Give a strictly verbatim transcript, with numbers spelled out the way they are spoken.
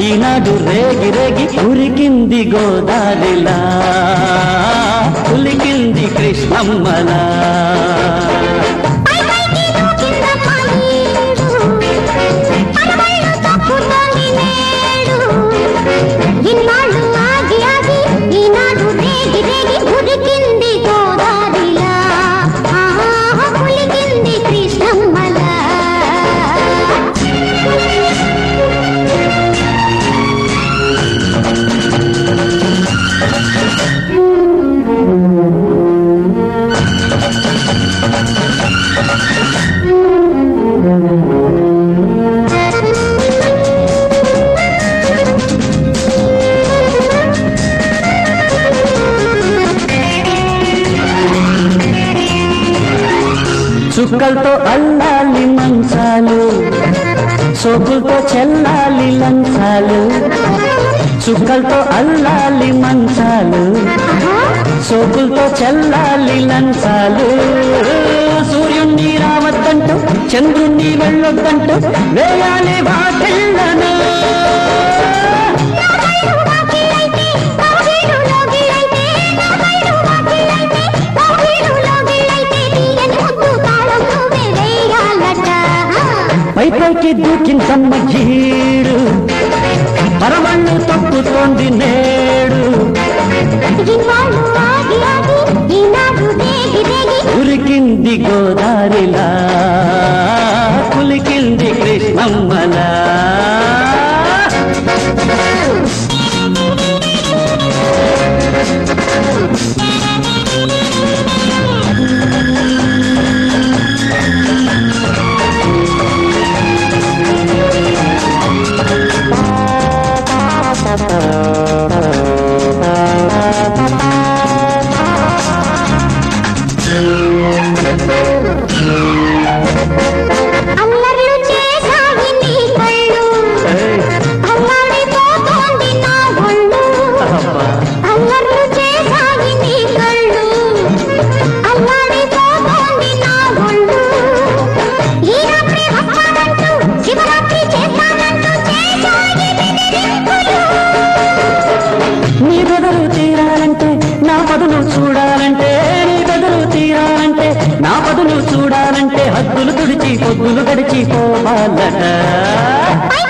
ఈనాడు రేగి రేగి ఉరికింది గోదారిలా, ఉలికింది కృష్ణమ్మలా. చుక్కలతో అల్లాలి మంచాలు, సోకులతో చెల్లాలి లంచాలు. చుక్కలతో అల్లాలి మంచాలు, సోకులతో చెల్లాలి లంచాలు. సూర్యుణ్ణి రావద్దంటూ చంద్రుణ్ణి వెళ్ళొద్దంటూ వేయాలి వాకిళ్ళను. పై పైకి దూకిందమ్మ గీడు, పరమళ్ళు తప్పుతోంది నేడు. ఉరికింది గోదారిలా, పులికింది కృష్ణమ్మలా. చూడాలంటే నీ బెదరు తీరాలంటే, నా బదులు చూడాలంటే హద్దులు తుడిచి పొద్దులు గడిచి పోవాలట.